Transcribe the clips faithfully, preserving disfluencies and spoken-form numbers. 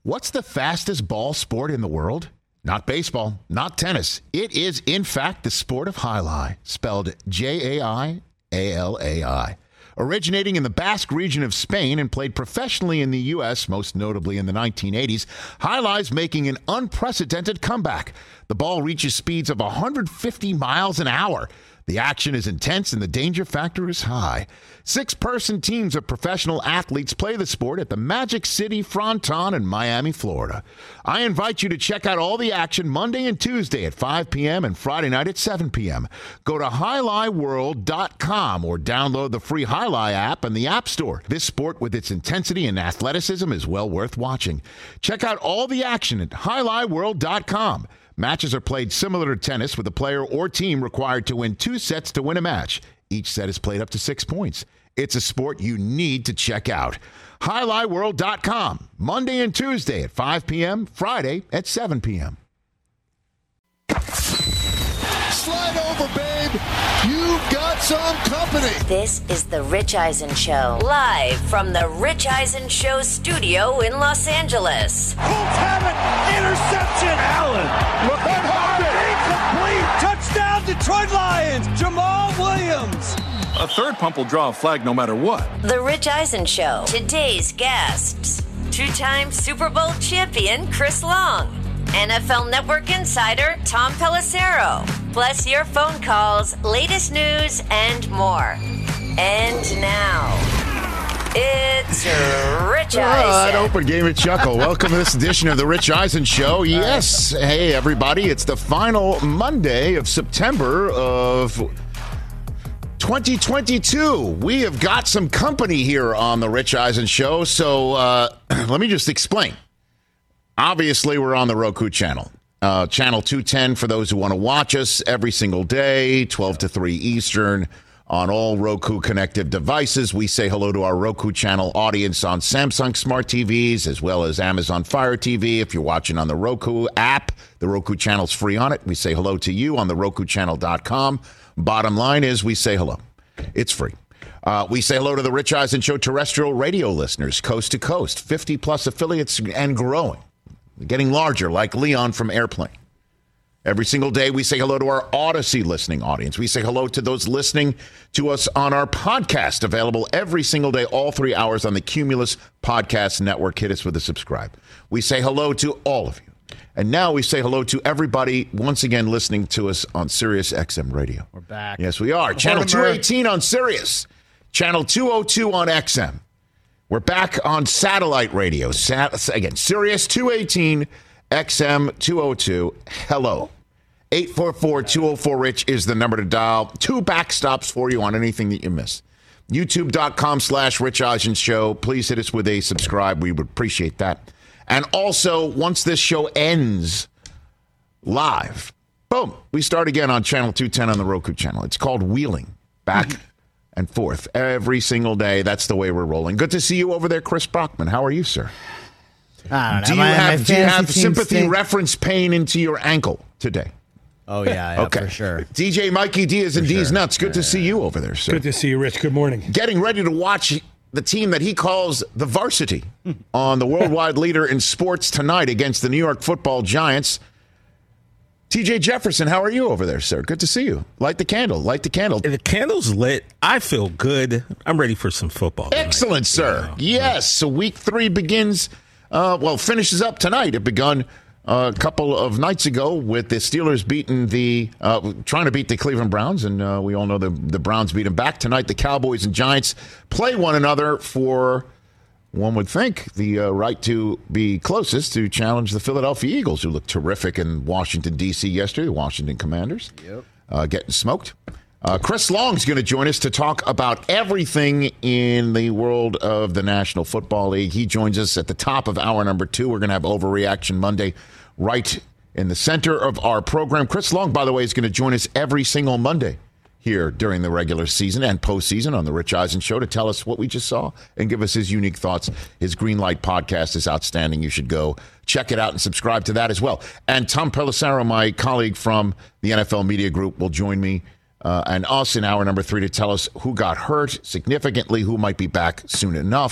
What's the fastest ball sport in the world? Not baseball, not tennis. It is, in fact, the sport of jai-alai, spelled J A I A L A I. Originating in the Basque region of Spain and played professionally in the U S, most notably in the nineteen eighties, jai-alai's making an unprecedented comeback. The ball reaches speeds of one hundred fifty miles an hour. The action is intense and the danger factor is high. Six-person teams of professional athletes play the sport at the Magic City Fronton in Miami, Florida. I invite you to check out all the action Monday and Tuesday at five p.m. and Friday night at seven p.m. Go to jai alai world dot com or download the free jai-alai app in the App Store. This sport, with its intensity and athleticism, is well worth watching. Check out all the action at jai alai world dot com. Matches are played similar to tennis, with a player or team required to win two sets to win a match. Each set is played up to six points. It's a sport you need to check out. jai alai world dot com, Monday and Tuesday at five p.m., Friday at seven p.m. Slide over, babe. You've got some company. This is The Rich Eisen Show, live from The Rich Eisen Show studio in Los Angeles. Colts have it. Interception. Allen. Look at Incomplete. Touchdown, Detroit Lions. Jamal Williams. A third pump will draw a flag no matter what. The Rich Eisen Show. Today's guests: two-time Super Bowl champion Chris Long, N F L Network insider Tom Pelissero, plus your phone calls, latest news, and more. And now, it's Rich Eisen. Oh, an open game of chuckle. Welcome to this edition of the Rich Eisen Show. Yes, hey everybody, it's the final Monday of September of twenty twenty-two. We have got some company here on the Rich Eisen Show, so uh, let me just explain. Obviously, we're on the Roku channel. Uh, channel two ten for those who want to watch us every single day, twelve to three Eastern, on all Roku connected devices. We say hello to our Roku channel audience on Samsung Smart T Vs, as well as Amazon Fire T V. If you're watching on the Roku app, the Roku channel's free on it. We say hello to you on the roku channel dot com. Bottom line is we say hello. It's free. Uh, we say hello to the Rich Eisen Show terrestrial radio listeners, coast to coast, fifty plus affiliates and growing. Getting larger, like Leon from Airplane. Every single day, we say hello to our Odyssey listening audience. We say hello to those listening to us on our podcast, available every single day, all three hours on the Cumulus Podcast Network. Hit us with a subscribe. We say hello to all of you. And now we say hello to everybody once again listening to us on Sirius X M Radio. We're back. Yes, we are. Channel two eighteen on Sirius. Channel two oh two on X M. We're back on satellite radio. Sat- again, Sirius two eighteen, X M two oh two. Hello. eight four four, two oh four, RICH is the number to dial. Two backstops for you on anything that you miss. YouTube.com slash Rich Eisen Show. Please hit us with a subscribe. We would appreciate that. And also, once this show ends live, boom, we start again on Channel two ten on the Roku channel. It's called Wheeling. Back and forth every single day. That's the way we're rolling. Good to see you over there, Chris Brockman. How are you, sir? I don't know. Do you my, have, my do you have team sympathy stinks. reference pain into your ankle today? Oh, yeah, yeah okay. for sure. D J Mikey Diaz and For D's sure. Nuts. Good Yeah, to yeah, see you over there, sir. Good to see you, Rich. Good morning. Getting ready to watch the team that he calls the varsity on the worldwide leader in sports tonight against the New York Football Giants. T J Jefferson, how are you over there, sir? Good to see you. Light the candle. Light the candle. The candle's lit. I feel good. I'm ready for some football tonight. Excellent, sir. Yeah. Yes. So week three begins, uh, well, finishes up tonight. It begun uh, a couple of nights ago with the Steelers beating the, uh, trying to beat the Cleveland Browns. And uh, we all know the, the Browns beat them back. Tonight, the Cowboys and Giants play one another for, one would think, the uh, right to be closest to challenge the Philadelphia Eagles, who looked terrific in Washington, D C yesterday, the Washington Commanders, Yep. uh, getting smoked. Uh, Chris Long's going to join us to talk about everything in the world of the National Football League. He joins us at the top of hour number two. We're going to have Overreaction Monday right in the center of our program. Chris Long, by the way, is going to join us every single Monday here during the regular season and postseason on the Rich Eisen Show to tell us what we just saw and give us his unique thoughts. His Green Light podcast is outstanding. You should go check it out and subscribe to that as well. And Tom Pelissero, my colleague from the N F L Media Group, will join me uh, and us in hour number three to tell us who got hurt significantly, who might be back soon enough.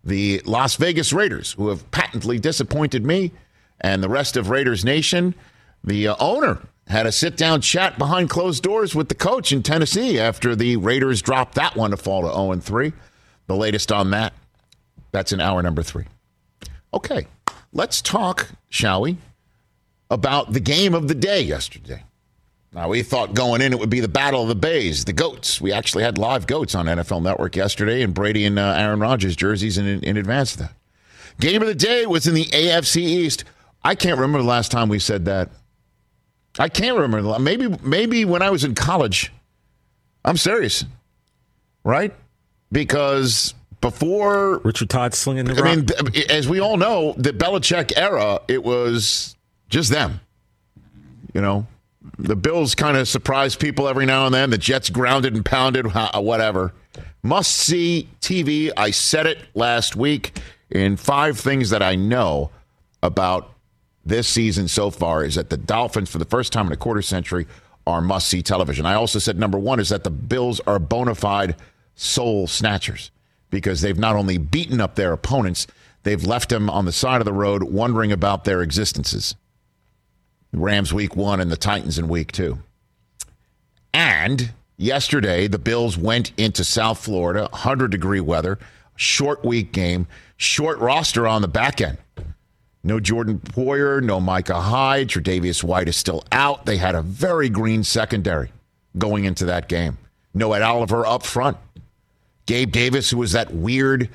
the Las Vegas Raiders, who have patently disappointed me and the rest of Raiders Nation. The uh, owner had a sit-down chat behind closed doors with the coach in Tennessee after the Raiders dropped that one to fall to oh and three. The latest on that, that's in hour number three. Okay, let's talk, shall we, about the game of the day yesterday. Now, we thought going in it would be the Battle of the Bays, the GOATs. We actually had live GOATs on N F L Network yesterday, and Brady and uh, Aaron Rodgers jerseys in, in advance of that. Game of the day was in the A F C East. I can't remember the last time we said that. I can't remember. Maybe, maybe when I was in college. I'm serious. Right? Because before... Richard Todd slinging the rock. I mean, as we all know, the Belichick era, it was just them. You know? The Bills kind of surprise people every now and then. The Jets grounded and pounded, whatever. Must-see T V. I said it last week in five things that I know about this season so far is that the Dolphins, for the first time in a quarter century, are must-see television. I also said number one is that the Bills are bona fide soul snatchers because they've not only beaten up their opponents, they've left them on the side of the road wondering about their existences. Rams week one and the Titans in week two. And yesterday, the Bills went into South Florida, one hundred degree weather, short week game, short roster on the back end. No Jordan Poyer, no Micah Hyde. Tre'Davious White is still out. They had a very green secondary going into that game. No Ed Oliver up front. Gabe Davis, who was that weird,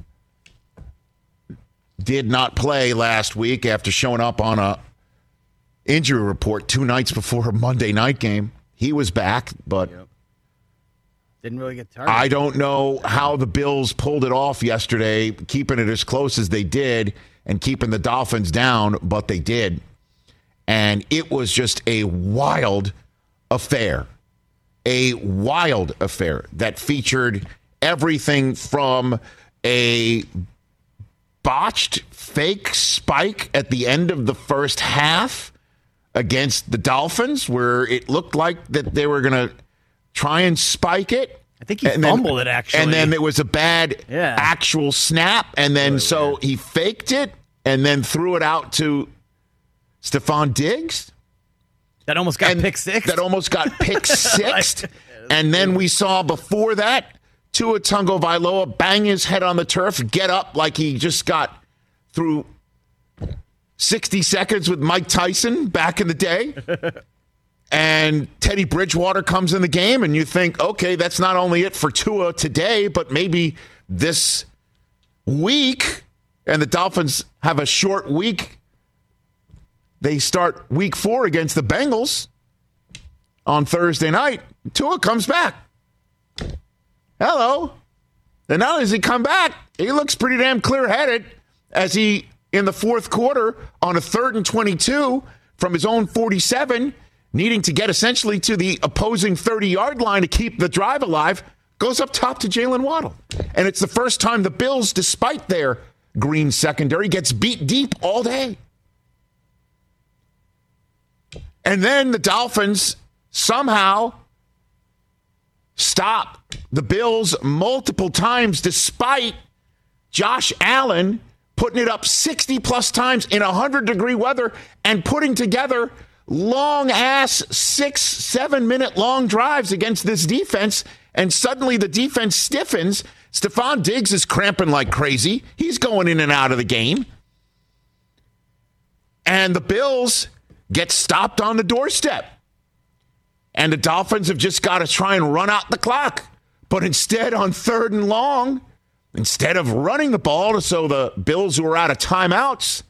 did not play last week after showing up on a injury report two nights before a Monday night game. He was back, but yep. Didn't really get targeted. I don't know how the Bills pulled it off yesterday, keeping it as close as they did and keeping the Dolphins down, but they did. And it was just a wild affair. A wild affair that featured everything from a botched fake spike at the end of the first half against the Dolphins, where it looked like that they were going to try and spike it. I think he and fumbled then, it, actually. And then there was a bad yeah. actual snap, and then really so weird. he faked it and then threw it out to Stephon Diggs. That almost got and pick six. That almost got pick six. And then we saw before that, Tua Tagovailoa bang his head on the turf, get up like he just got through sixty seconds with Mike Tyson back in the day. And Teddy Bridgewater comes in the game, and you think, okay, that's not only it for Tua today, but maybe this week. And the Dolphins have a short week. They start week four against the Bengals on Thursday night. Tua comes back. Hello. And not only does he come back, he looks pretty damn clear-headed as he, in the fourth quarter, on a third and twenty-two from his own forty-seven, needing to get essentially to the opposing thirty-yard line to keep the drive alive, goes up top to Jalen Waddle. And it's the first time the Bills, despite their green secondary, gets beat deep all day. And then the Dolphins somehow stop the Bills multiple times despite Josh Allen putting it up sixty-plus times in one hundred degree weather and putting together long-ass six, seven-minute long drives against this defense, and suddenly the defense stiffens. Stephon Diggs is cramping like crazy. He's going in and out of the game. And the Bills get stopped on the doorstep. And the Dolphins have just got to try and run out the clock. But instead, on third and long, instead of running the ball, so the Bills who are out of timeouts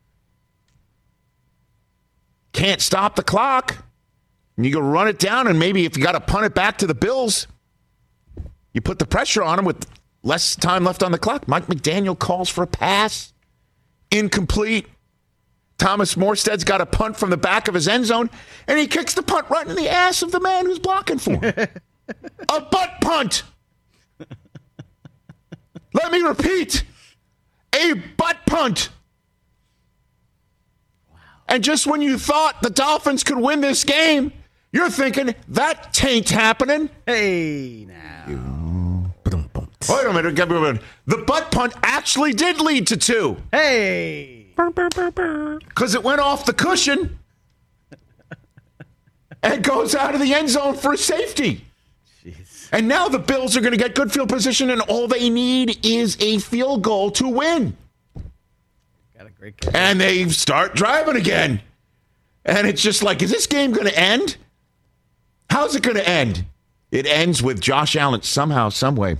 can't stop the clock, and you go run it down, and maybe if you got to punt it back to the Bills, you put the pressure on them with less time left on the clock. Mike McDaniel calls for a pass. Incomplete. Thomas Morstead's got a punt from the back of his end zone, and he kicks the punt right in the ass of the man who's blocking for him. A butt punt. Let me repeat. A butt punt. Wow. And just when you thought the Dolphins could win this game, you're thinking, that tain't happening. Hey, now. Wait a minute. The butt punt actually did lead to two. Hey. Because it went off the cushion and goes out of the end zone for a safety. Jeez. And now the Bills are going to get good field position, and all they need is a field goal to win. Got a great kick. And they start driving again. And it's just like, is this game going to end? How's it going to end? It ends with Josh Allen somehow, some way,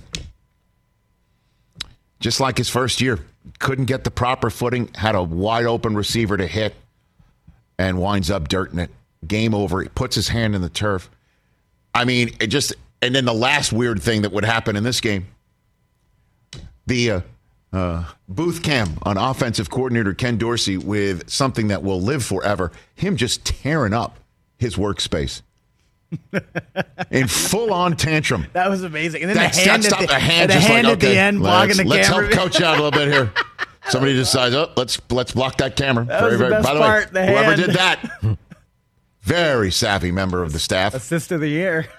just like his first year, couldn't get the proper footing, had a wide open receiver to hit, and winds up dirting it. Game over. He puts his hand in the turf. I mean, it just, and then the last weird thing that would happen in this game, the uh, uh, booth cam on offensive coordinator Ken Dorsey with something that will live forever, him just tearing up his workspace. In full-on tantrum. That was amazing. And then That's, the hand, that's at, the, the hand, the just hand like, at okay, the end, blocking the let's camera. Let's help coach out a little bit here. Somebody decides, oh, let's let's block that camera. That was the best by the part, way, the whoever hand. did that, very savvy member of the staff. Assist of the year.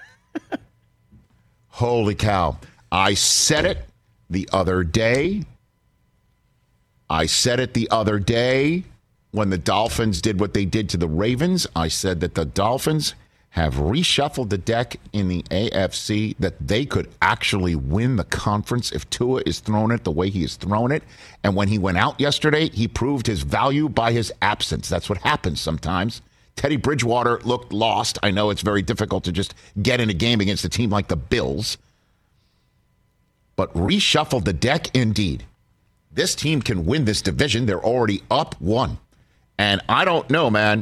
Holy cow. I said it the other day. I said it the other day when the Dolphins did what they did to the Ravens. I said that the Dolphins have reshuffled the deck in the A F C, that they could actually win the conference if Tua is throwing it the way he is throwing it. And when he went out yesterday, he proved his value by his absence. That's what happens sometimes. Teddy Bridgewater looked lost. I know it's very difficult to just get in a game against a team like the Bills. But reshuffled the deck indeed. This team can win this division. They're already up one. And I don't know, man.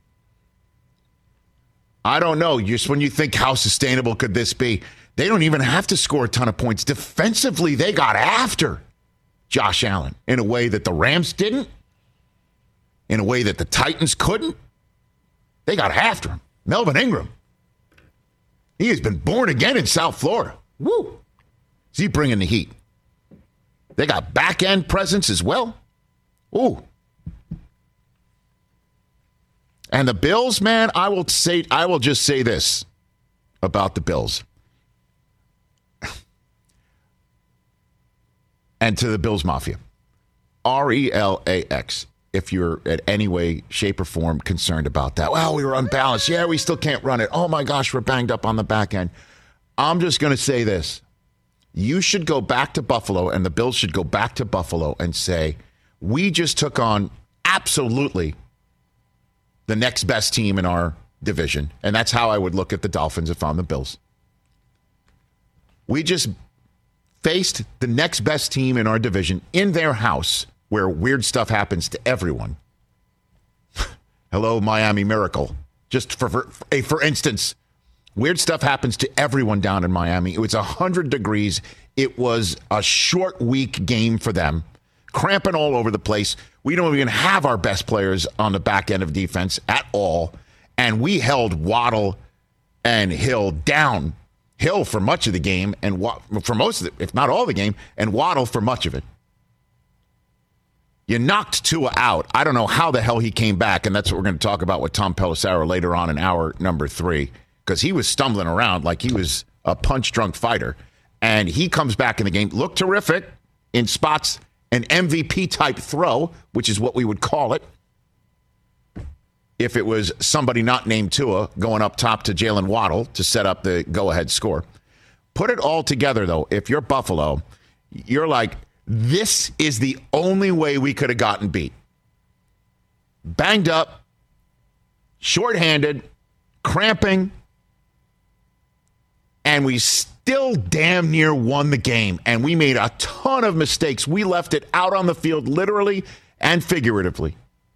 I don't know. Just when you think, how sustainable could this be? They don't even have to score a ton of points. Defensively, they got after Josh Allen in a way that the Rams didn't, in a way that the Titans couldn't. They got after him. Melvin Ingram. He has been born again in South Florida. Woo! Is he bringing the heat? They got back-end presence as well. Ooh. And the Bills, man, I will say, I will just say this about the Bills. And to the Bills Mafia. R E L A X. If you're at any way, shape, or form concerned about that. Well, we were unbalanced. Yeah, we still can't run it. Oh, my gosh, we're banged up on the back end. I'm just going to say this. You should go back to Buffalo, and the Bills should go back to Buffalo and say, we just took on absolutely the next best team in our division. And that's how I would look at the Dolphins if I'm the Bills. We just faced the next best team in our division in their house, where weird stuff happens to everyone. Hello, Miami Miracle. Just for, for, for instance, weird stuff happens to everyone down in Miami. It was one hundred degrees. It was a short week game for them. Cramping all over the place. We don't even have our best players on the back end of defense at all. And we held Waddle and Hill down. Hill for much of the game, and for most of it, if not all the game, and Waddle for much of it. You knocked Tua out. I don't know how the hell he came back, and that's what we're going to talk about with Tom Pelissero later on in hour number three, because he was stumbling around like he was a punch-drunk fighter. And he comes back in the game, looked terrific in spots, an M V P-type throw, which is what we would call it if it was somebody not named Tua going up top to Jalen Waddle to set up the go-ahead score. Put it all together, though. If you're Buffalo, you're like, this is the only way we could have gotten beat. Banged up, shorthanded, cramping, and we still damn near won the game. And we made a ton of mistakes. We left it out on the field, literally and figuratively.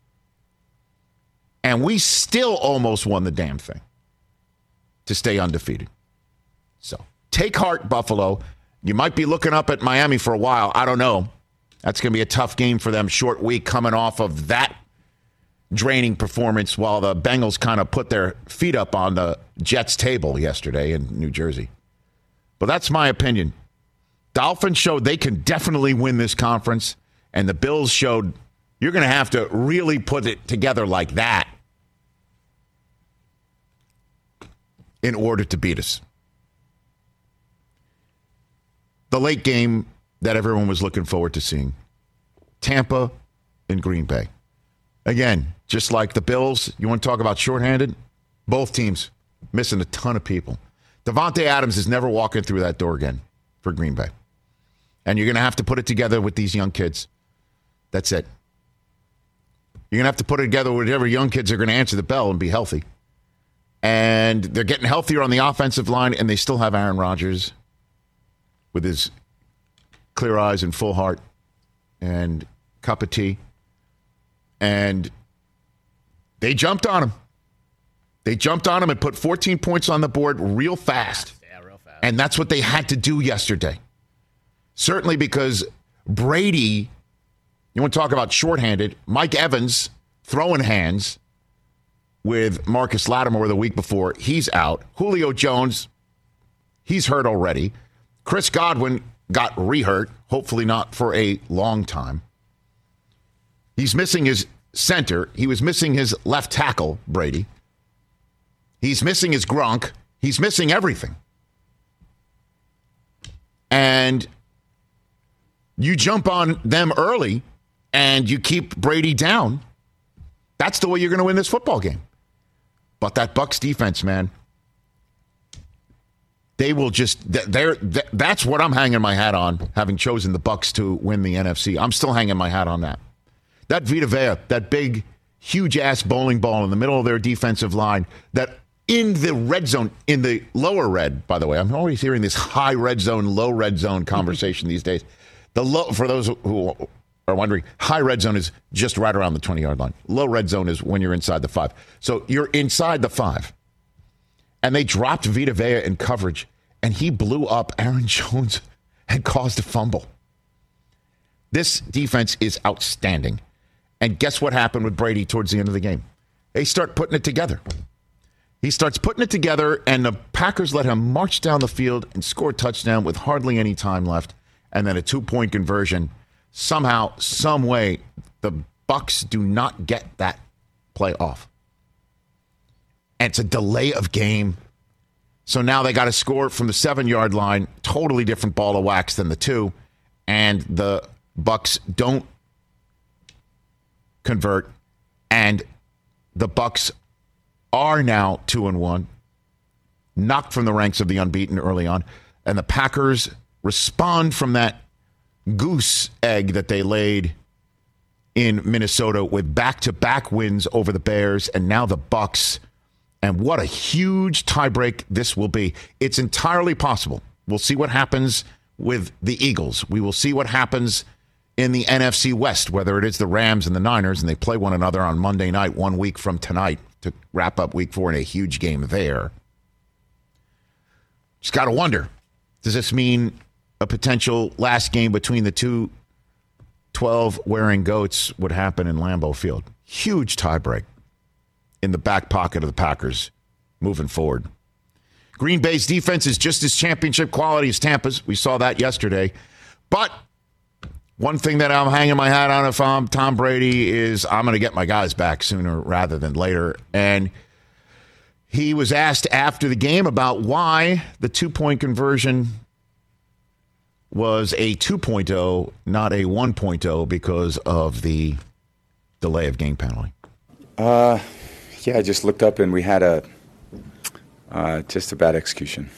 And we still almost won the damn thing to stay undefeated. So take heart, Buffalo. You might be looking up at Miami for a while. I don't know. That's going to be a tough game for them. Short week coming off of that draining performance while the Bengals kind of put their feet up on the Jets table yesterday in New Jersey. But that's my opinion. Dolphins showed they can definitely win this conference, and the Bills showed you're going to have to really put it together like that in order to beat us. the late game that everyone was looking forward to seeing. Tampa and Green Bay. Again, just like the Bills, you want to talk about shorthanded? Both teams missing a ton of people. Davante Adams is never walking through that door again for Green Bay. And you're going to have to put it together with these young kids. That's it. You're going to have to put it together with whatever young kids are going to answer the bell and be healthy. And they're getting healthier on the offensive line, and they still have Aaron Rodgers with his clear eyes and full heart and cup of tea. And they jumped on him. They jumped on him and put fourteen points on the board real fast. Yeah, real fast. And that's what they had to do yesterday. Certainly because Brady, you want to talk about shorthanded, Mike Evans throwing hands with Marcus Lattimore the week before. He's out. Julio Jones, he's hurt already. Chris Godwin got re-hurt, hopefully not for a long time. He's missing his center. He was missing his left tackle, Brady. He's missing his Gronk. He's missing everything. And you jump on them early and you keep Brady down. That's the way you're going to win this football game. But that Bucs defense, man, they will just, they're, that's what I'm hanging my hat on, having chosen the Bucs to win the N F C. I'm still hanging my hat on that. That Vita Vea, that big, huge-ass bowling ball in the middle of their defensive line, that in the red zone, in the lower red, by the way, I'm always hearing this high red zone, low red zone conversation these days. The low, for those who are wondering, high red zone is just right around the twenty-yard line. Low red zone is when you're inside the five. So you're inside the five. And they dropped Vita Vea in coverage, and he blew up Aaron Jones and caused a fumble. This defense is outstanding. And guess what happened with Brady towards the end of the game? They start putting it together. He starts putting it together, and the Packers let him march down the field and score a touchdown with hardly any time left, and then a two-point conversion. Somehow, some way, the Bucs do not get that play off. And it's a delay of game. So now they got to score from the seven-yard line, totally different ball of wax than the two, and the Bucs don't convert, and the Bucs are now two and one, knocked from the ranks of the unbeaten early on, and the Packers respond from that goose egg that they laid in Minnesota with back-to-back wins over the Bears, and now the Bucs. And what a huge tiebreak this will be. It's entirely possible. We'll see what happens with the Eagles. We will see what happens in the N F C West, whether it is the Rams and the Niners, and they play one another on Monday night, one week from tonight, to wrap up week four in a huge game there. Just got to wonder, does this mean a potential last game between the two twelve-wearing goats would happen in Lambeau Field? Huge tiebreak in the back pocket of the Packers moving forward. Green Bay's defense is just as championship quality as Tampa's. We saw that yesterday. But one thing that I'm hanging my hat on if I'm Tom Brady is I'm going to get my guys back sooner rather than later. And he was asked after the game about why the two-point conversion was a two point oh, not a one point oh, because of the delay of game penalty. Uh, yeah, I just looked up and we had a uh, just a bad execution.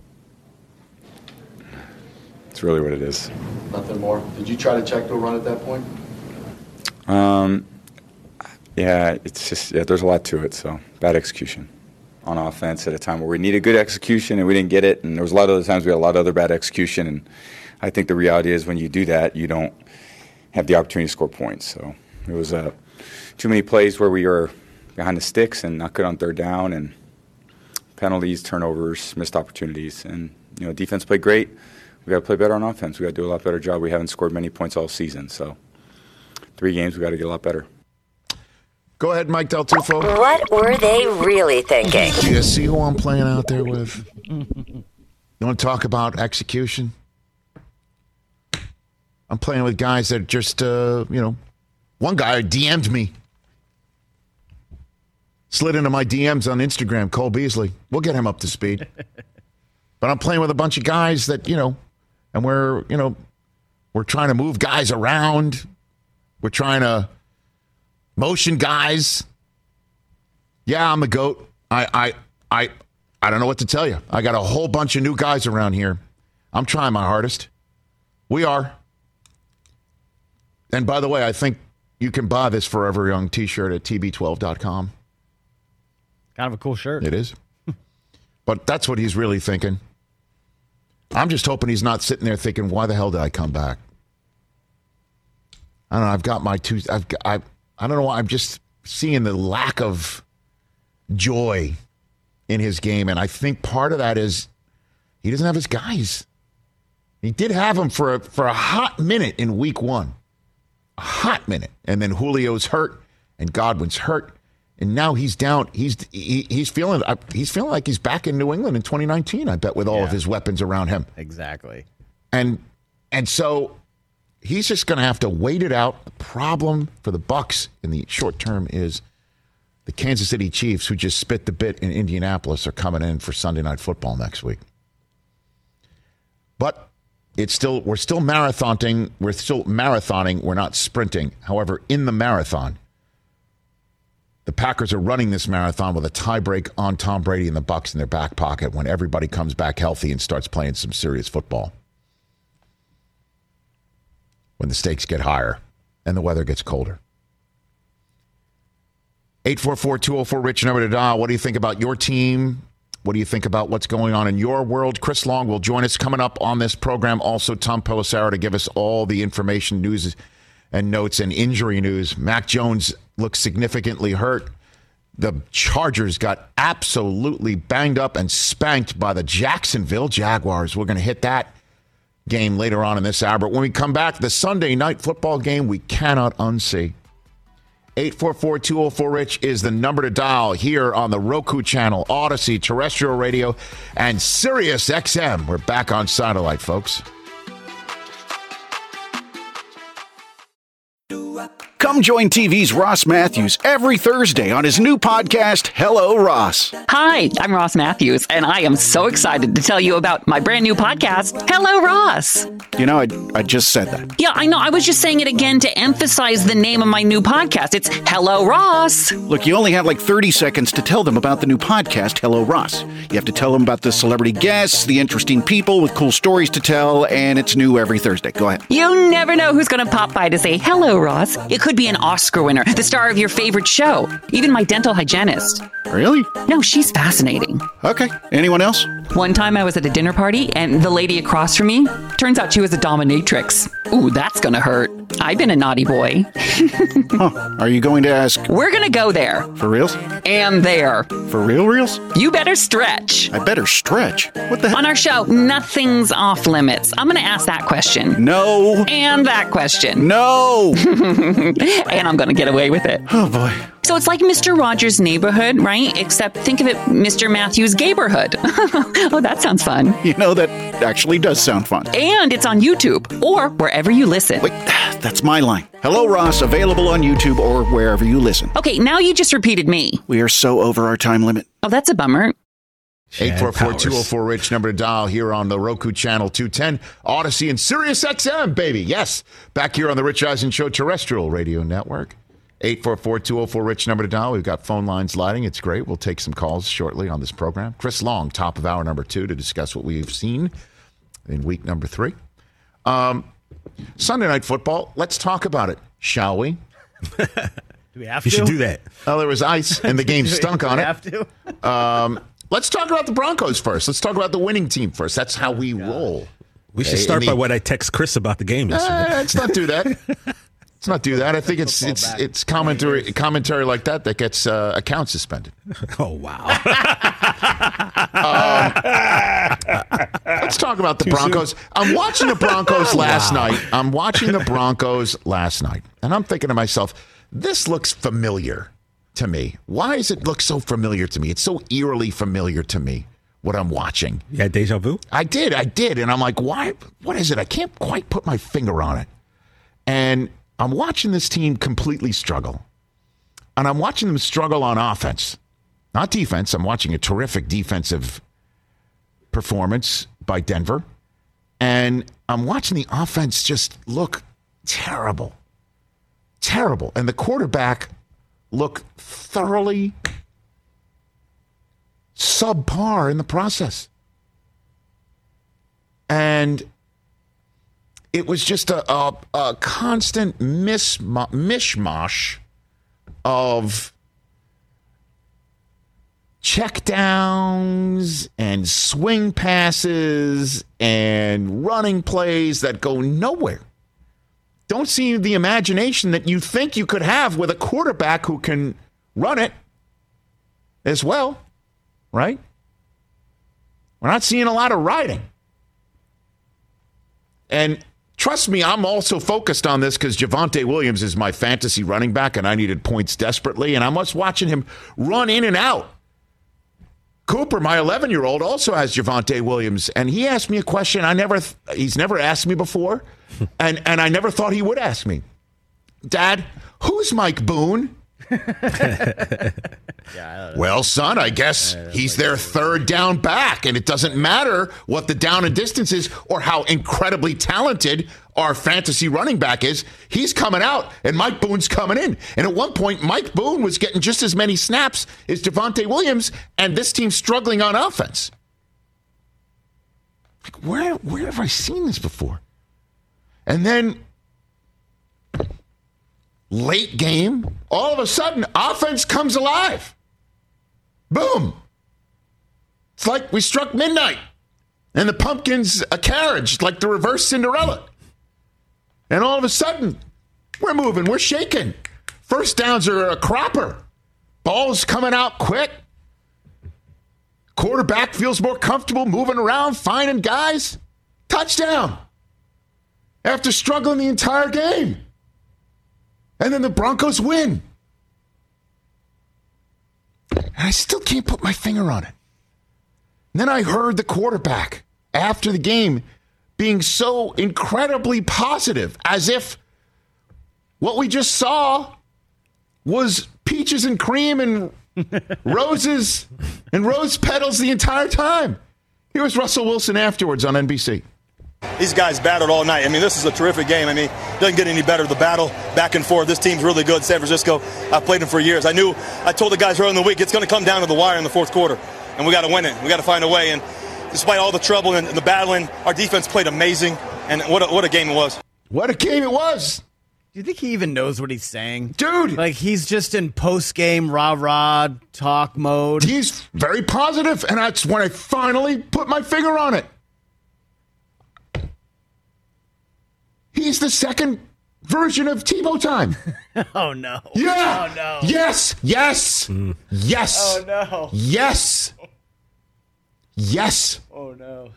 It's really what it is. Nothing more. Did you try to check the run at that point? Um, yeah, it's just yeah, there's a lot to it. So bad execution on offense at a time where we needed good execution and we didn't get it. And there was a lot of other times we had a lot of other bad execution. And I think the reality is when you do that, you don't have the opportunity to score points. So it was uh, too many plays where we were behind the sticks and not good on third down, and penalties, turnovers, missed opportunities. And you know, defense played great. We got to play better on offense. We got to do a lot better job. We haven't scored many points all season. So three games, we got to get a lot better. Go ahead, Mike Del Tufo. What were they really thinking? Do you see who I'm playing out there with? You want to talk about execution? I'm playing with guys that just, uh, you know, one guy D M'd me. Slid into my D Ms on Instagram, Cole Beasley. We'll get him up to speed. But I'm playing with a bunch of guys that, you know, And we're, you know, we're trying to move guys around. We're trying to motion guys. Yeah, I'm a GOAT. I, I, I, I don't know what to tell you. I got a whole bunch of new guys around here. I'm trying my hardest. We are. And by the way, I think you can buy this Forever Young t-shirt at T B twelve dot com. Kind of a cool shirt. It is. But that's what he's really thinking. I'm just hoping he's not sitting there thinking, why the hell did I come back? I don't know. I've got my two. I've got, I, I don't know why. I'm just seeing the lack of joy in his game. And I think part of that is he doesn't have his guys. He did have them for a, for a hot minute in week one. A hot minute. And then Julio's hurt and Godwin's hurt. And now he's down. He's he, he's feeling he's feeling like he's back in New England in twenty nineteen, I bet, with all yeah. of his weapons around him. Exactly. And and so he's just going to have to wait it out. The problem for the Bucs in the short term is the Kansas City Chiefs, who just spit the bit in Indianapolis, are coming in for Sunday Night Football next week. But it's still we're still marathoning. We're still marathoning. We're not sprinting. However, in the marathon, the Packers are running this marathon with a tiebreak on Tom Brady and the Bucs in their back pocket when everybody comes back healthy and starts playing some serious football. When the stakes get higher and the weather gets colder. eight four four, two oh four, RICH, number to dial. What do you think about your team? What do you think about what's going on in your world? Chris Long will join us coming up on this program. Also, Tom Pelissero to give us all the information, news, and notes and injury news. Mac Jones looks significantly hurt. The Chargers got absolutely banged up and spanked by the Jacksonville Jaguars. We're going to hit that game later on in this hour. But when we come back, the Sunday night football game we cannot unsee. eight four four, two oh four, RICH is the number to dial here on the Roku channel, Odyssey, terrestrial radio, and Sirius X M. We're back on satellite, folks. Come join T V's Ross Matthews every Thursday on his new podcast, Hello, Ross. Hi, I'm Ross Matthews, and I am so excited to tell you about my brand new podcast, Hello, Ross. You know, I, I just said that. Yeah, I know. I was just saying it again to emphasize the name of my new podcast. It's Hello, Ross. Look, you only have like thirty seconds to tell them about the new podcast, Hello, Ross. You have to tell them about the celebrity guests, the interesting people with cool stories to tell, and it's new every Thursday. Go ahead. You never know who's going to pop by to say, hello, Ross. It could be an Oscar winner, the star of your favorite show, even my dental hygienist. Really? No, she's fascinating. Okay. Anyone else? One time I was at a dinner party, and the lady across from me, turns out she was a dominatrix. Ooh, that's gonna hurt. I've been a naughty boy. Huh. Are you going to ask? We're gonna go there. For reals? And there. For real reals? You better stretch. I better stretch. What the heck? On our show, nothing's off limits. I'm gonna ask that question. No. And that question. No. And I'm gonna get away with it. Oh, boy. So it's like Mister Rogers' Neighborhood, right? Except think of it Mister Matthews' Gayborhood. Oh, that sounds fun. You know, that actually does sound fun. And it's on YouTube or wherever you listen. Wait, that's my line. Hello, Ross, available on YouTube or wherever you listen. Okay, now you just repeated me. We are so over our time limit. Oh, that's a bummer. eight four four, two oh four, RICH, number to dial here on the Roku channel, two ten, Odyssey, and Sirius X M, baby. Yes, back here on the Rich Eisen Show terrestrial radio network. eight four four, two oh four, RICH, number to dial. We've got phone lines lighting. It's great. We'll take some calls shortly on this program. Chris Long, top of hour number two, to discuss what we've seen in week number three. Um, Sunday Night Football. Let's talk about it, shall we? Do we have You to? should do that. Oh, there was ice, and the game stunk Do on we it. have to? Um, let's talk about the Broncos first. Let's talk about the winning team first. That's how we roll. We should Okay, start I by mean- what I text Chris about the game yesterday. Uh, let's not do that. Let's not do that. I think it's it's it's commentary commentary like that that gets uh, accounts suspended. Oh, wow. Let's talk about the Broncos. I'm watching the Broncos last night. I'm watching the Broncos last night, and I'm thinking to myself, this looks familiar to me. Why does it look so familiar to me? It's so eerily familiar to me, what I'm watching. You had deja vu? I did, I did. And I'm like, why? What is it? I can't quite put my finger on it. And I'm watching this team completely struggle. And I'm watching them struggle on offense, not defense. I'm watching a terrific defensive performance by Denver. And I'm watching the offense just look terrible. Terrible. And the quarterback look thoroughly subpar in the process. And it was just a, a, a constant mis- mishmash of checkdowns and swing passes and running plays that go nowhere. Don't see the imagination that you think you could have with a quarterback who can run it as well, right? We're not seeing a lot of riding. And trust me, I'm also focused on this because Javonte Williams is my fantasy running back, and I needed points desperately, and I was watching him run in and out. Cooper, my eleven-year-old, also has Javonte Williams, and he asked me a question I never th- he's never asked me before, and, and I never thought he would ask me. Dad, who's Mike Boone? Yeah, well, son, I guess yeah, he's their third down back, and it doesn't matter what the down and distance is or how incredibly talented our fantasy running back is. He's coming out, and Mike Boone's coming in. And at one point, Mike Boone was getting just as many snaps as Javonte Williams, and this team's struggling on offense. Like, where, where have I seen this before? And then late game, all of a sudden, offense comes alive. Boom. It's like we struck midnight and the pumpkin's a carriage, like the reverse Cinderella. And all of a sudden, we're moving, we're shaking. First downs are a cropper. Ball's coming out quick. Quarterback feels more comfortable moving around, finding guys. Touchdown. After struggling the entire game. And then the Broncos win. And I still can't put my finger on it. And then I heard the quarterback after the game being so incredibly positive, as if what we just saw was peaches and cream and roses and rose petals the entire time. Here was Russell Wilson afterwards on N B C. These guys battled all night. I mean, this is a terrific game. I mean, it doesn't get any better. The battle back and forth. This team's really good. San Francisco, I've played them for years. I knew, I told the guys early in the week, it's going to come down to the wire in the fourth quarter, and we got to win it. We got to find a way. And despite all the trouble and the battling, our defense played amazing. And what a, what a game it was. What a game it was. Do you think he even knows what he's saying? Dude. Like, he's just in post-game rah-rah talk mode. He's very positive, and that's when I finally put my finger on it. He's the second version of Tebow time. Oh, no. Yeah. Oh, no. Yes. Yes. Mm. Yes. Oh, no. Yes. Yes. Oh, no.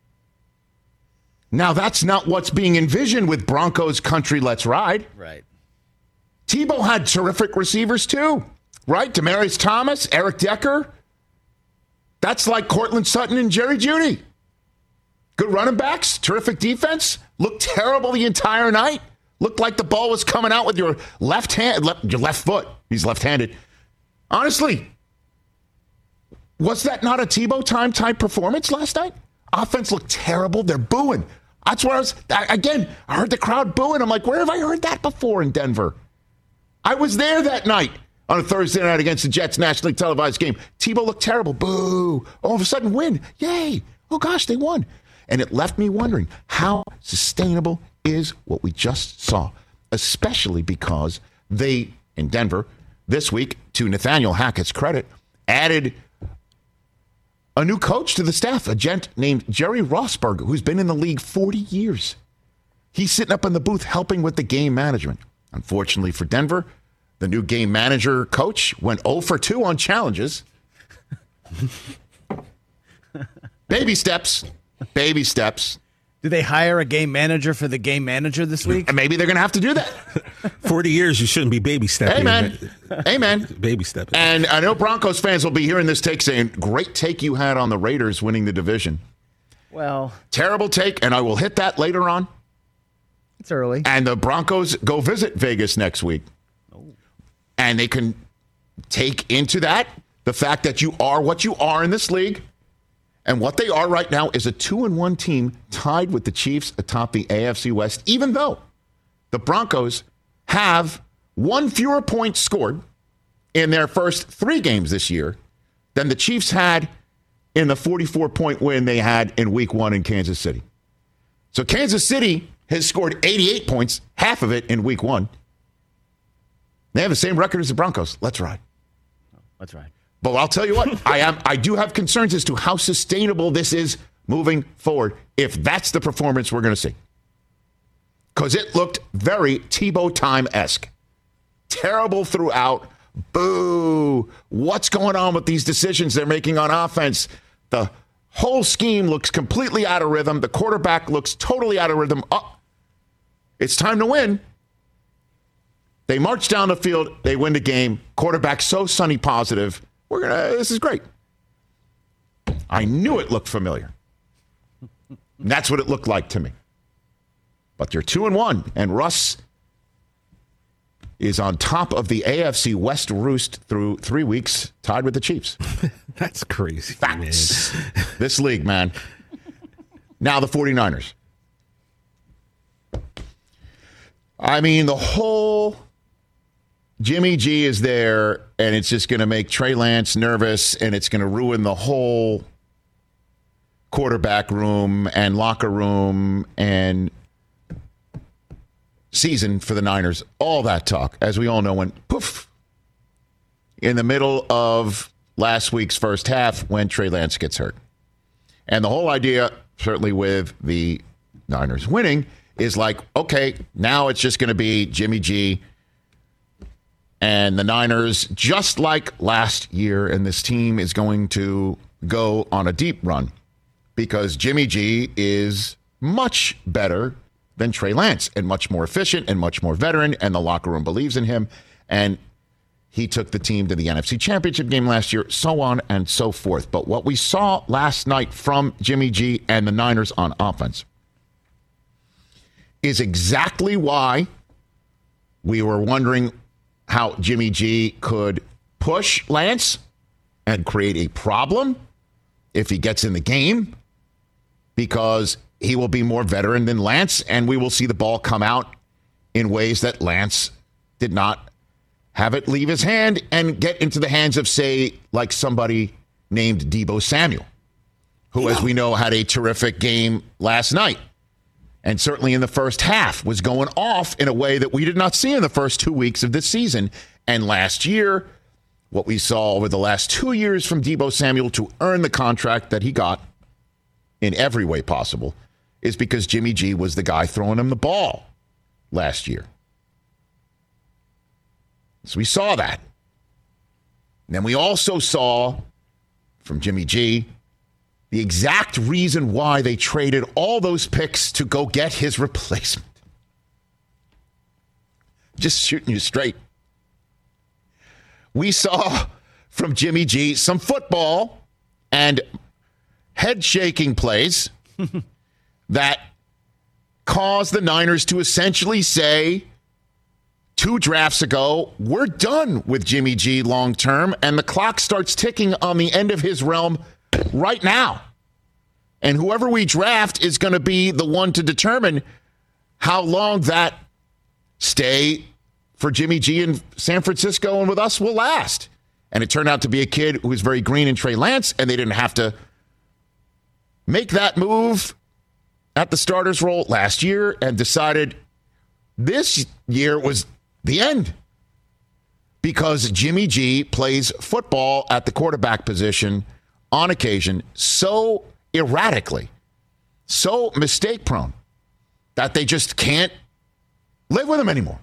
Now, that's not what's being envisioned with Broncos Country Let's Ride. Right. Tebow had terrific receivers, too. Right? Demaryius Thomas, Eric Decker. That's like Cortland Sutton and Jerry Jeudy. Good running backs, terrific defense. Looked terrible the entire night. Looked like the ball was coming out with your left hand, left, your left foot. He's left-handed. Honestly, was that not a Tebow time type performance last night? Offense looked terrible. They're booing. That's where I was. Again, I heard the crowd booing. I'm like, where have I heard that before in Denver? I was there that night on a Thursday night against the Jets nationally televised game. Tebow looked terrible. Boo. All of a sudden, win. Yay. Oh, gosh, they won. And it left me wondering, how sustainable is what we just saw, especially because they, in Denver, this week, to Nathaniel Hackett's credit, added a new coach to the staff, a gent named Jerry Rossberg, who's been in the league forty years. He's sitting up in the booth helping with the game management. Unfortunately for Denver, the new game manager coach went oh for two on challenges. Baby steps. Baby steps. Do they hire a game manager for the game manager this week? Maybe they're going to have to do that. forty years, you shouldn't be baby stepping. Amen. Amen. Baby stepping. And I know Broncos fans will be hearing this take saying, great take you had on the Raiders winning the division. Well. Terrible take, and I will hit that later on. It's early. And the Broncos go visit Vegas next week. Oh. And they can take into that the fact that you are what you are in this league. And what they are right now is a two and one team tied with the Chiefs atop the A F C West, even though the Broncos have one fewer points scored in their first three games this year than the Chiefs had in the forty-four point win they had in week one in Kansas City. So Kansas City has scored eighty-eight points, half of it in week one. They have the same record as the Broncos. Let's ride. Let's ride. But I'll tell you what, I am. I do have concerns as to how sustainable this is moving forward if that's the performance we're going to see. Because it looked very Tebow time-esque. Terrible throughout. Boo. What's going on with these decisions they're making on offense? The whole scheme looks completely out of rhythm. The quarterback looks totally out of rhythm. Oh, it's time to win. They march down the field. They win the game. Quarterback so sunny positive. We're gonna. This is great. I knew it looked familiar. And that's what it looked like to me. But they're two and one, and Russ is on top of the A F C West roost through three weeks, tied with the Chiefs. That's crazy. Facts. Man. This league, man. Now the 49ers. I mean, the whole Jimmy G is there, and it's just going to make Trey Lance nervous, and it's going to ruin the whole quarterback room and locker room and season for the Niners. All that talk, as we all know, went poof in the middle of last week's first half when Trey Lance gets hurt. And the whole idea, certainly with the Niners winning, is like, okay, now it's just going to be Jimmy G and the Niners, just like last year, and this team is going to go on a deep run because Jimmy G is much better than Trey Lance and much more efficient and much more veteran, and the locker room believes in him, and he took the team to the N F C Championship game last year, so on and so forth. But what we saw last night from Jimmy G and the Niners on offense is exactly why we were wondering how Jimmy G could push Lance and create a problem if he gets in the game, because he will be more veteran than Lance, and we will see the ball come out in ways that Lance did not have it leave his hand and get into the hands of, say, like somebody named Deebo Samuel, who, yeah. as we know, had a terrific game last night. And certainly in the first half was going off in a way that we did not see in the first two weeks of this season. And last year, what we saw over the last two years from Deebo Samuel to earn the contract that he got in every way possible is because Jimmy G was the guy throwing him the ball last year. So we saw that. And then we also saw from Jimmy G the exact reason why they traded all those picks to go get his replacement. Just shooting you straight. We saw from Jimmy G some football and head-shaking plays that caused the Niners to essentially say two drafts ago, we're done with Jimmy G long-term, and the clock starts ticking on the end of his realm right now. And whoever we draft is going to be the one to determine how long that stay for Jimmy G in San Francisco and with us will last. And it turned out to be a kid who was very green in Trey Lance, and they didn't have to make that move at the starters role last year, and decided this year was the end because Jimmy G plays football at the quarterback position on occasion so erratically, so mistake-prone, that they just can't live with him anymore.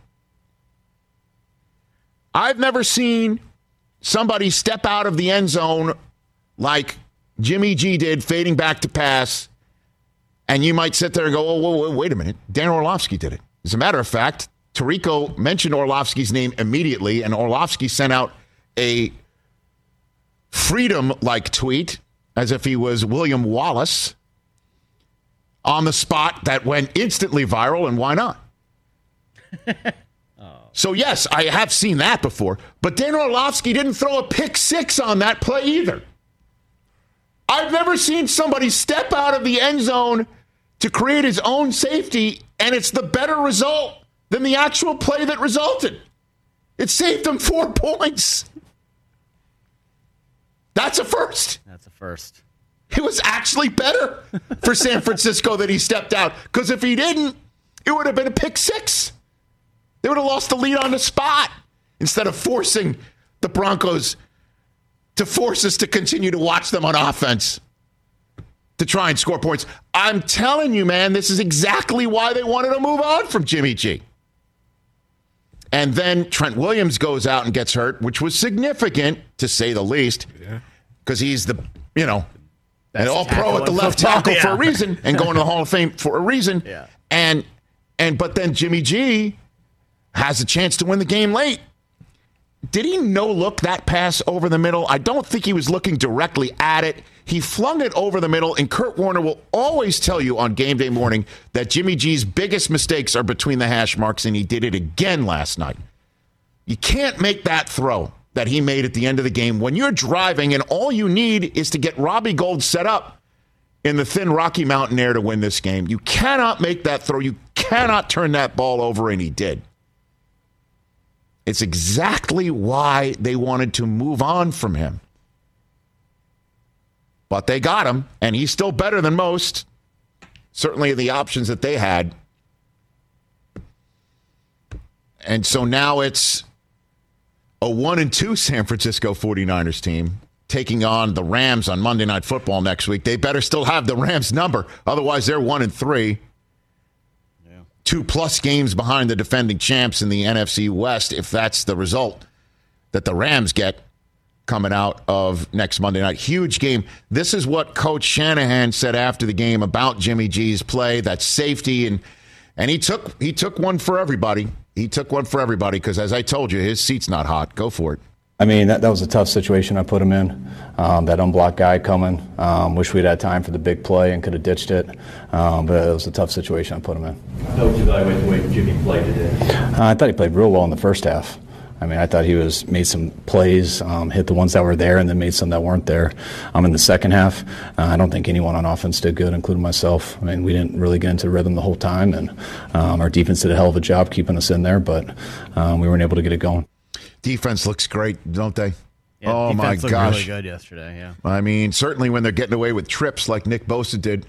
I've never seen somebody step out of the end zone like Jimmy G did, fading back to pass, and you might sit there and go, oh, whoa, whoa, wait a minute. Dan Orlovsky did it. As a matter of fact, Tirico mentioned Orlovsky's name immediately, and Orlovsky sent out a freedom-like tweet as if he was William Wallace on the spot that went instantly viral, and why not? oh. So, yes, I have seen that before, but Dan Orlovsky didn't throw a pick six on that play either. I've never seen somebody step out of the end zone to create his own safety, and it's the better result than the actual play that resulted. It saved him four points. That's a first. That's a first. It was actually better for San Francisco that he stepped out, because if he didn't, it would have been a pick six. They would have lost the lead on the spot instead of forcing the Broncos to force us to continue to watch them on offense to try and score points. I'm telling you, man, this is exactly why they wanted to move on from Jimmy G. And then Trent Williams goes out and gets hurt, which was significant, to say the least, because yeah. he's the, you know, an all-pro at the left tackle yeah. for a reason and going to the Hall of Fame for a reason. Yeah. And and but then Jimmy G has a chance to win the game late. Did he no-look that pass over the middle? I don't think he was looking directly at it. He flung it over the middle, and Kurt Warner will always tell you on game day morning that Jimmy G's biggest mistakes are between the hash marks, and he did it again last night. You can't make that throw that he made at the end of the game when you're driving, and all you need is to get Robbie Gould set up in the thin Rocky Mountain air to win this game. You cannot make that throw. You cannot turn that ball over, and he did. It's exactly why they wanted to move on from him. But they got him, and he's still better than most. Certainly the options that they had. And so now it's a one and two San Francisco forty-niners team taking on the Rams on Monday Night Football next week. They better still have the Rams number. Otherwise, they're one and three. Two plus games behind the defending champs in the N F C West, if that's the result that the Rams get coming out of next Monday night. Huge game. This is what Coach Shanahan said after the game about Jimmy G's play, that safety, and and he took he took one for everybody. He took one for everybody because, as I told you, his seat's not hot. Go for it. I mean, that, that was a tough situation I put him in. Um, that unblocked guy coming. Um, wish we'd had time for the big play and could have ditched it. Um, but it was a tough situation I put him in. How would you evaluate the way Jimmy played today? Uh, I thought he played real well in the first half. I mean, I thought he was made some plays, um, hit the ones that were there, and then made some that weren't there. Um, in the second half, uh, I don't think anyone on offense did good, including myself. I mean, we didn't really get into rhythm the whole time, and um, our defense did a hell of a job keeping us in there, but um, we weren't able to get it going. Defense looks great, don't they? Yeah, oh my looked gosh! Really good yesterday. Yeah. I mean, certainly when they're getting away with trips like Nick Bosa did.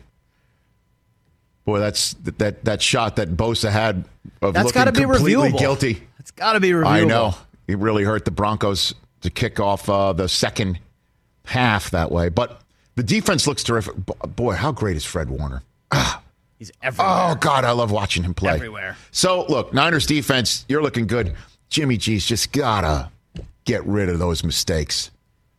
Boy, that's that that shot that Bosa had of that's looking be completely reviewable. guilty. It's got to be reviewable. I know. It really hurt the Broncos to kick off uh, the second half that way. But the defense looks terrific. Boy, how great is Fred Warner? Ah. He's everywhere. Oh, God, I love watching him play. Everywhere. So, look, Niners defense, you're looking good. Jimmy G's just got to get rid of those mistakes.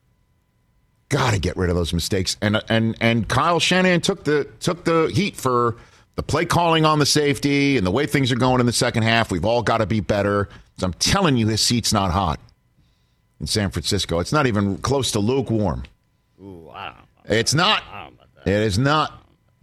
Got to get rid of those mistakes. And and and Kyle Shanahan took the took the heat for the play calling on the safety and the way things are going in the second half. We've all got to be better. So I'm telling you, his seat's not hot in San Francisco. It's not even close to lukewarm. Ooh, I don't know. It's not. I don't know about that. It is not.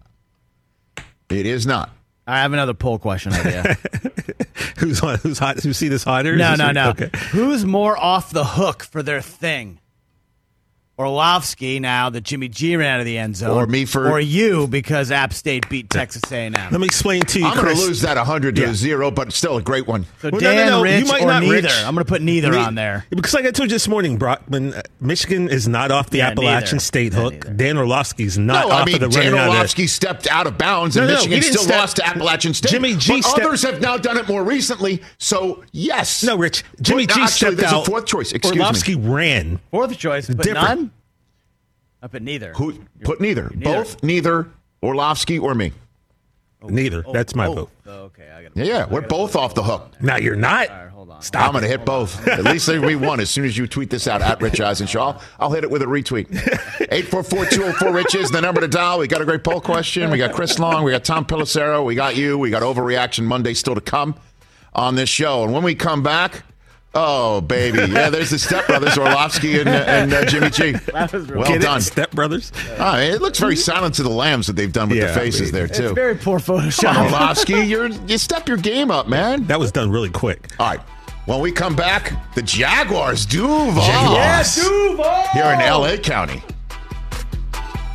It is not. I have another poll question idea. who's on, who's hot? Who's seen this hotter? No, this no, week? no. Okay. Who's more off the hook for their thing? Orlovsky, now that Jimmy G ran out of the end zone, or me for, or you because App State beat Texas A and M. Let me explain to you, I'm going to Chris. lose that one hundred to Yeah. zero, but still a great one. So Well, Dan, no, no, no. Rich, You might or not, neither. Rich. I'm going to put neither Me- on there. Because like I told you this morning, Brockman, uh, Michigan is not off the Yeah, Appalachian neither. State Yeah, hook. neither. Dan Orlovsky's not No, off I mean, of the Dan running out of Orlovsky stepped out of bounds, and No, no, Michigan he didn't still step- lost to Appalachian State. Jimmy G but stepped- others have now done it more recently, so yes. No, Rich. Jimmy Well, G actually, stepped there's out. a fourth choice. Excuse Orlovsky me. ran. Fourth choice, but Different. none? I put neither. Who put neither? neither. Both, neither, Orlovsky or me. Neither. Oh, That's my oh, vote. oh, okay, I gotta Yeah, yeah, we're both off the hook. Now you're not. All right, hold on. Stop. I'm going to hit both. At least there'll be one. As soon as you tweet this out at Rich Eisenshaw, I'll, I'll hit it with a retweet. eight four four, two oh four, Rich is the number to dial. We got a great poll question. We got Chris Long. We got Tom Pelissero. We got you. We got Overreaction Monday still to come on this show. And when we come back, oh, baby. Yeah, there's the Step Brothers, Orlovsky and, uh, and uh, Jimmy G. That was real. Well Get done. it? Step Brothers. Oh, it looks very Silence of the Lambs that they've done with Yeah, the faces I mean, there, It's too. very poor Come on, Photoshop. Orlovsky, you're, you step your game up, man. That was done really quick. All right. When we come back, the Jaguars, Duval. Jaguars. Duval! Here in L A County.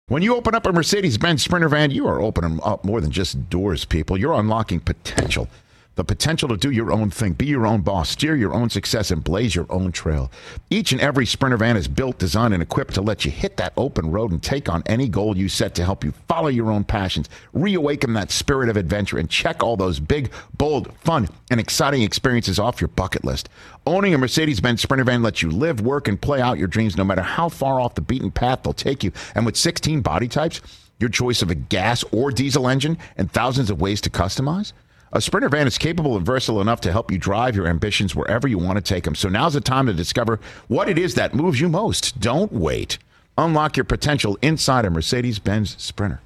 When you open up a Mercedes-Benz Sprinter van, you are opening up more than just doors, people. You're unlocking potential. The potential to do your own thing, be your own boss, steer your own success, and blaze your own trail. Each and every Sprinter van is built, designed, and equipped to let you hit that open road and take on any goal you set to help you follow your own passions, reawaken that spirit of adventure, and check all those big, bold, fun, and exciting experiences off your bucket list. Owning a Mercedes-Benz Sprinter van lets you live, work, and play out your dreams no matter how far off the beaten path they'll take you. And with sixteen body types, your choice of a gas or diesel engine, and thousands of ways to customize, a Sprinter van is capable and versatile enough to help you drive your ambitions wherever you want to take them. So now's the time to discover what it is that moves you most. Don't wait. Unlock your potential inside a Mercedes-Benz Sprinter.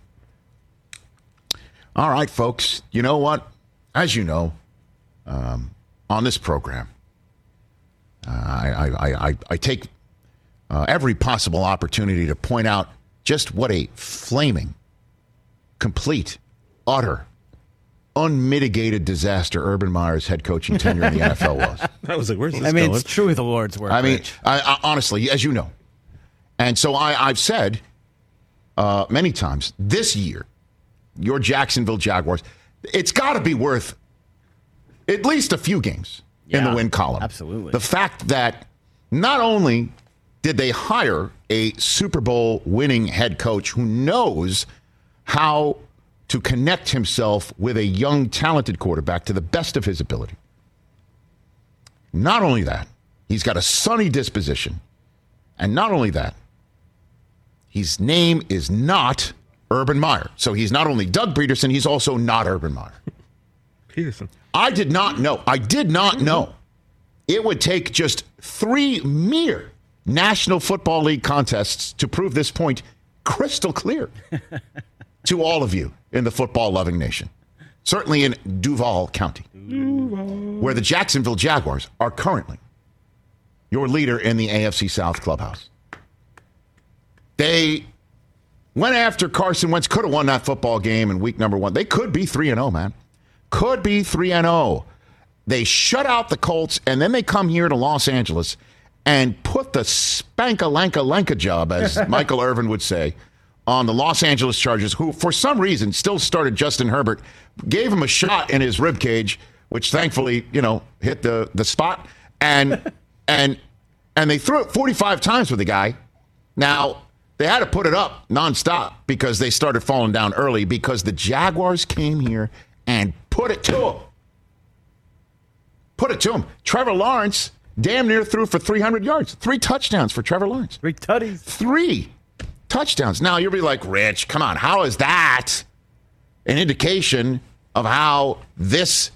All right, folks. You know what? As you know, um, on this program, uh, I, I, I, I take uh, every possible opportunity to point out just what a flaming, complete, utter, unmitigated disaster Urban Meyer's head coaching tenure in the N F L was. I was like, where's this I mean, going? it's truly the Lord's work. I mean, Rich. I, I, honestly, as you know, and so I, I've said uh, many times this year, your Jacksonville Jaguars, it's got to be worth at least a few games Yeah, in the win column. absolutely. The fact that not only did they hire a Super Bowl winning head coach who knows how to connect himself with a young, talented quarterback to the best of his ability. Not only that, he's got a sunny disposition. And not only that, his name is not Urban Meyer. So he's not only Doug Peterson, he's also not Urban Meyer. Peterson. I did not know. I did not know. It would take just three mere National Football League contests to prove this point crystal clear to all of you in the football-loving nation. Certainly in Duval County, Duval. Where the Jacksonville Jaguars are currently your leader in the A F C South clubhouse. They went after Carson Wentz, could have won that football game in week number one. They could be three and oh, man. Could be three and oh. They shut out the Colts, and then they come here to Los Angeles and put the spank-a-lank-a-lanka job, as Michael Irvin would say, on the Los Angeles Chargers, who for some reason still started Justin Herbert, gave him a shot in his ribcage, which thankfully, you know, hit the, the spot, and and and they threw it forty-five times with the guy. Now, they had to put it up nonstop because they started falling down early because the Jaguars came here and put it to him. Put it to him. Trevor Lawrence damn near threw for three hundred yards. Three touchdowns for Trevor Lawrence. Three tutties. Three touchdowns. Now, you'll be like, Rich, come on. How is that an indication of how this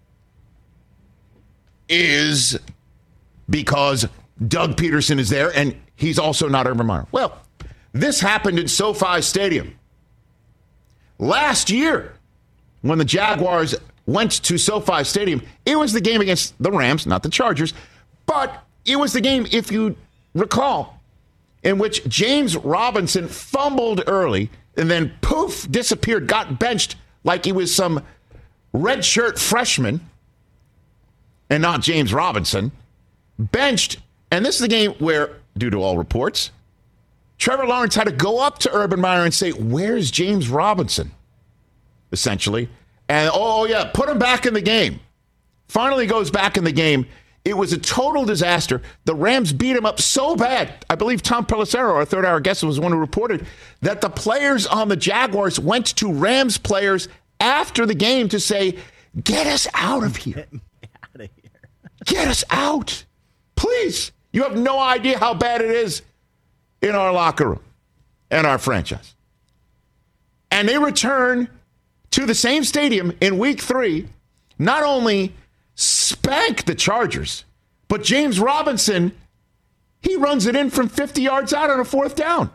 is because Doug Peterson is there and he's also not Urban Meyer? Well, this happened in SoFi Stadium. Last year, when the Jaguars went to SoFi Stadium, it was the game against the Rams, not the Chargers, but it was the game, if you recall, in which James Robinson fumbled early and then poof, disappeared, got benched like he was some redshirt freshman and not James Robinson. Benched. And this is the game where, due to all reports, Trevor Lawrence had to go up to Urban Meyer and say, where's James Robinson? Essentially. And, oh, yeah, put him back in the game. Finally goes back in the game. It was a total disaster. The Rams beat him up so bad. I believe Tom Pelissero, our third hour guest, was the one who reported that the players on the Jaguars went to Rams players after the game to say, get us out of here. Get me out of here. Get us out. Please. You have no idea how bad it is in our locker room and our franchise. And they return to the same stadium in week three, not only spank the Chargers, but James Robinson, he runs it in from fifty yards out on a fourth down.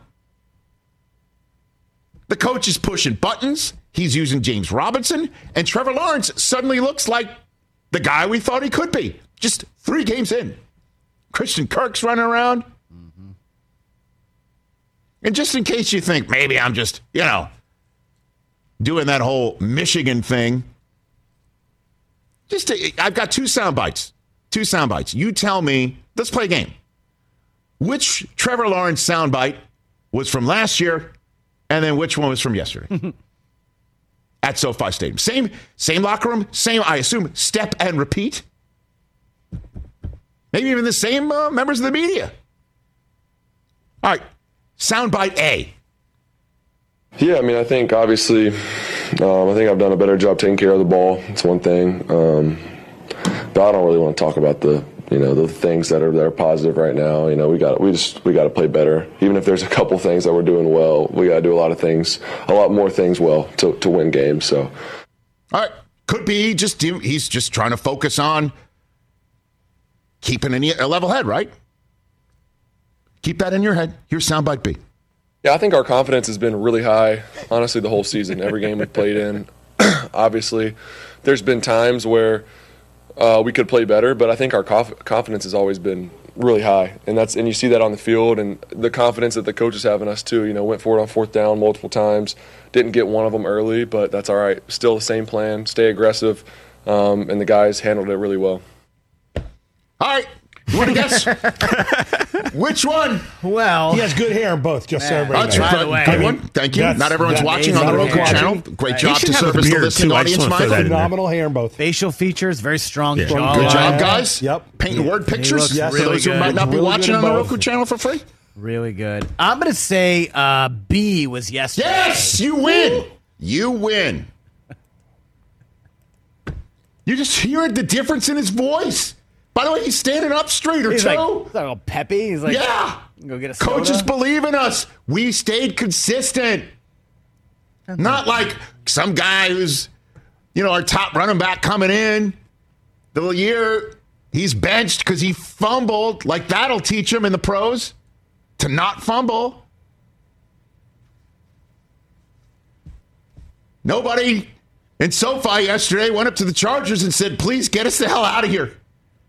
The coach is pushing buttons. He's using James Robinson, and Trevor Lawrence suddenly looks like the guy we thought he could be. Just three games in. Christian Kirk's running around. Mm-hmm. And just in case you think maybe I'm just, you know, doing that whole Michigan thing, just to, I've got two sound bites. Two sound bites. You tell me, let's play a game. Which Trevor Lawrence soundbite was from last year And then which one was from yesterday? At SoFi Stadium. Same, same locker room, same, I assume, step and repeat. Maybe even the same uh, members of the media. All right, soundbite A. Yeah, I mean, I think obviously, um, I think I've done a better job taking care of the ball. It's one thing, um, but I don't really want to talk about the, you know, the things that are that are positive right now. You know, we got we just we got to play better. Even if there's a couple things that we're doing well, we got to do a lot of things, a lot more things well to to win games. So, all right, could be just he's just trying to focus on keeping a level head, right? Keep that in your head. Here's soundbite B. Yeah, I think our confidence has been really high, honestly, the whole season. Every game we've played in, obviously, there's been times where uh, we could play better, but I think our conf- confidence has always been really high, and that's and you see that on the field and the confidence that the coaches have in us too. You know, went for it on fourth down multiple times, didn't get one of them early, but that's all right. Still the same plan, stay aggressive, um, and the guys handled it really well. All right. You want to guess? Which one? Well, he has good hair in both, just so everybody knows. By the way, good one. Thank you. Not everyone's watching on the Roku channel. Great job to service the listening audience, Michael. Phenomenal hair in both. Facial features, very strong yeah. jaw. Good job, guys. Yep. Painting word pictures yes. for really those who good. might not be really watching on the Roku both. channel for free. Really good. I'm going to say uh, B was yesterday. Yes, you win. You win. You just heard the difference in his voice. By the way, he's standing up straight or He's two. like, he's like all peppy. He's like, yeah. Go get a soda. Coaches believe in us. We stayed consistent. Not like some guy who's, you know, our top running back coming in the year he's benched because he fumbled. Like that'll teach him in the pros to not fumble. Nobody in SoFi yesterday went up to the Chargers and said, please get us the hell out of here.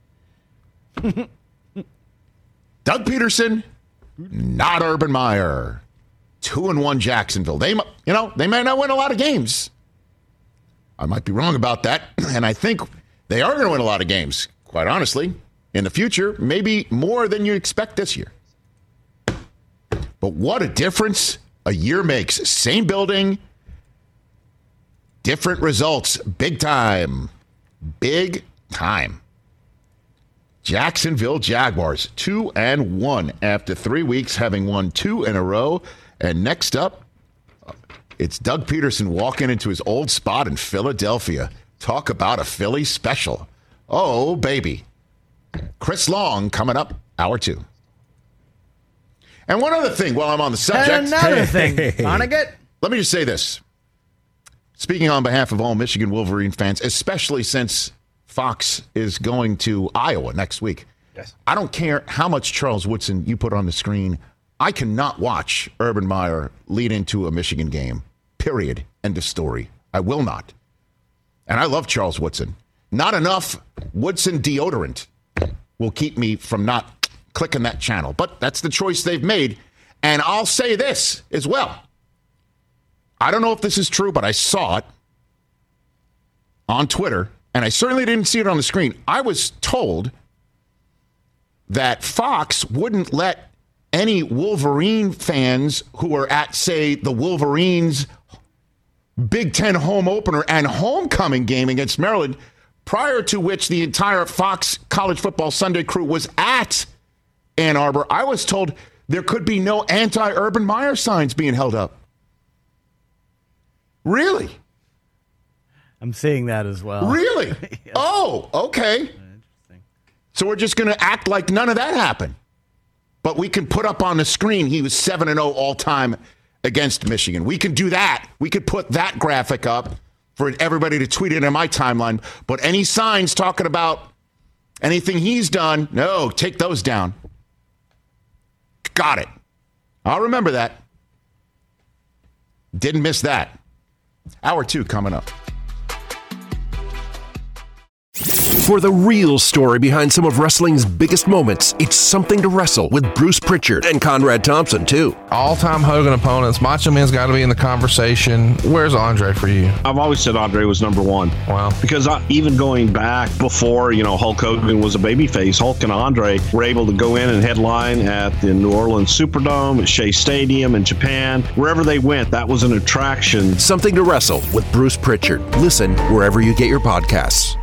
Doug Peterson, not Urban Meyer. Two and one Jacksonville. They, you know, they may not win a lot of games. I might be wrong about that, and I think they are going to win a lot of games. Quite honestly, in the future, maybe more than you expect this year. But what a difference a year makes. Same building, different results. Big time, big time. Jacksonville Jaguars, two and one after three weeks, having won two in a row. And next up, it's Doug Peterson walking into his old spot in Philadelphia. Talk about a Philly special. Oh, baby. Chris Long coming up, hour two. And one other thing while I'm on the subject. And another thing, Vonnegut. Let me just say this. Speaking on behalf of all Michigan Wolverine fans, especially since Fox is going to Iowa next week. Yes. I don't care how much Charles Woodson you put on the screen. I cannot watch Urban Meyer lead into a Michigan game. Period. End of story. I will not. And I love Charles Woodson. Not enough Woodson deodorant will keep me from not clicking that channel. But that's the choice they've made. And I'll say this as well. I don't know if this is true, but I saw it on Twitter. And I certainly didn't see it on the screen. I was told that Fox wouldn't let any Wolverine fans who are at, say, the Wolverines' Big Ten home opener and homecoming game against Maryland, prior to which the entire Fox College Football Sunday crew was at Ann Arbor. I was told there could be no anti-Urban Meyer signs being held up. Really? I'm seeing that as well. Really? Yes. Oh, okay. Interesting. So we're just going to act like none of that happened. But we can put up on the screen he was seven and oh all-time against Michigan. We can do that. We could put that graphic up for everybody to tweet it in my timeline. But any signs talking about anything he's done, no, take those down. Got it. I'll remember that. Didn't miss that. Hour two coming up. For the real story behind some of wrestling's biggest moments, it's Something to Wrestle with Bruce Pritchard and Conrad Thompson, too. All-time Hogan opponents. Macho Man's got to be in the conversation. Where's Andre for you? I've always said Andre was number one. Wow. Because I, even going back before, you know, Hulk Hogan was a babyface, Hulk and Andre were able to go in and headline at the New Orleans Superdome, at Shea Stadium in Japan. Wherever they went, that was an attraction. Something to Wrestle with Bruce Pritchard. Listen wherever you get your podcasts.